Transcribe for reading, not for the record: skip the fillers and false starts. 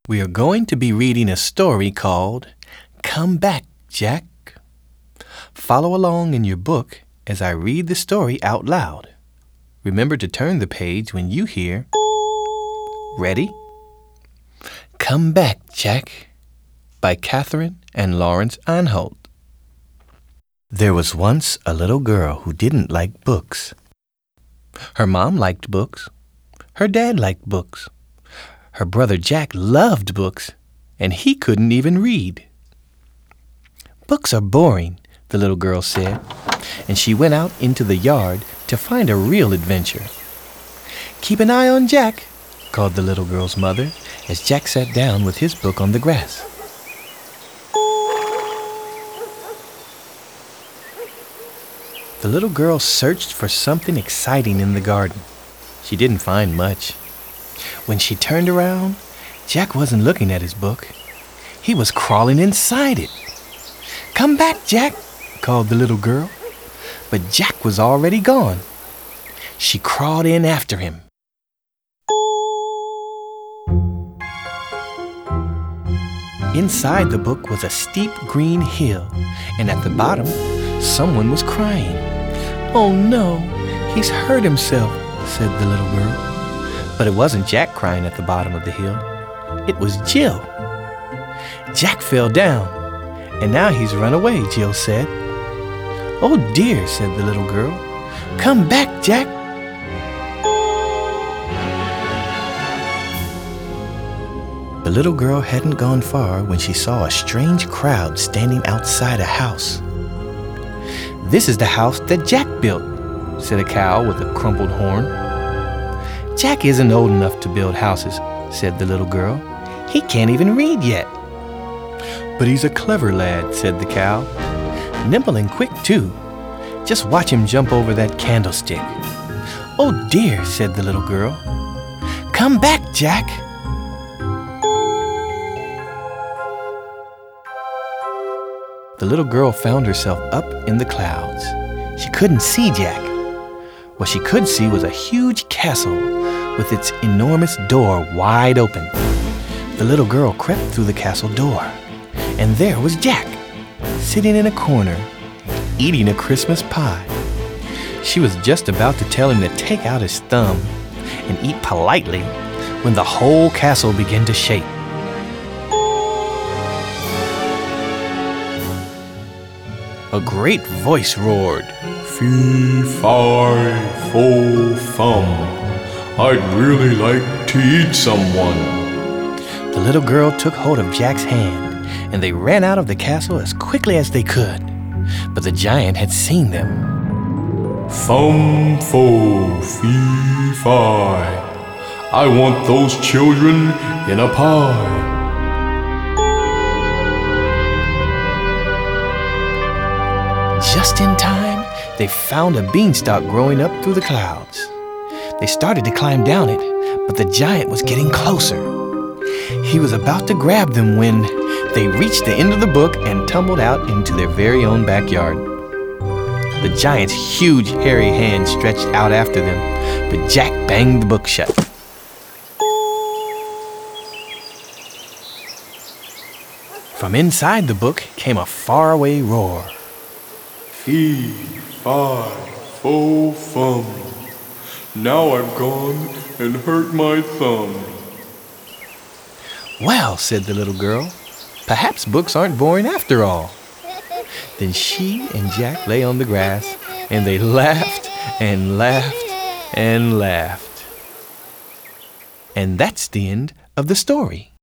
We are going to be reading a story called Come Back, Jack. Follow along in your book as I read the story out loud. Remember to turn the page when you hear. Ready? Come Back, Jack by Catherine and Lawrence Anholt. There was once a little girl who didn't like books. Her mom liked books. Her dad liked books. Her brother Jack loved books, and he couldn't even read. Books are boring, the little girl said, and she went out into the yard to find a real adventure. Keep an eye on Jack, called the little girl's mother as Jack sat down with his book on the grass. The little girl searched for something exciting in the garden. She didn't find much. When she turned around, Jack wasn't looking at his book. He was crawling inside it. Come back, Jack, called the little girl. But Jack was already gone. She crawled in after him. Inside the book was a steep green hill, and at the bottom, someone was crying. Oh no, he's hurt himself, said the little girl. But it wasn't Jack crying at the bottom of the hill. It was Jill. Jack fell down, and now he's run away, Jill said. Oh dear, said the little girl. Come back, Jack. The little girl hadn't gone far when she saw a strange crowd standing outside a house. This is the house that Jack built, said a cow with a crumpled horn. Jack isn't old enough to build houses, said the little girl. He can't even read yet. But he's a clever lad, said the cow. Nimble and quick, too. Just watch him jump over that candlestick. Oh dear, said the little girl. Come back, Jack. The little girl found herself up in the clouds. She couldn't see Jack. What she could see was a huge castle with its enormous door wide open. The little girl crept through the castle door, and there was Jack, sitting in a corner, eating a Christmas pie. She was just about to tell him to take out his thumb and eat politely when the whole castle began to shake. A great voice roared, Fee, fi, fo, fum. I'd really like to eat someone. The little girl took hold of Jack's hand, and they ran out of the castle as quickly as they could. But the giant had seen them. Fum, fo, fee, fi. I want those children in a pie. Just in time, they found a beanstalk growing up through the clouds. They started to climb down it, but the giant was getting closer. He was about to grab them when they reached the end of the book and tumbled out into their very own backyard. The giant's huge hairy hand stretched out after them, but Jack banged the book shut. From inside the book came a faraway roar. Fee, fi, fo, fum. Now I've gone and hurt my thumb. Well, said the little girl, perhaps books aren't boring after all. Then she and Jack lay on the grass, and they laughed and laughed and laughed. And that's the end of the story.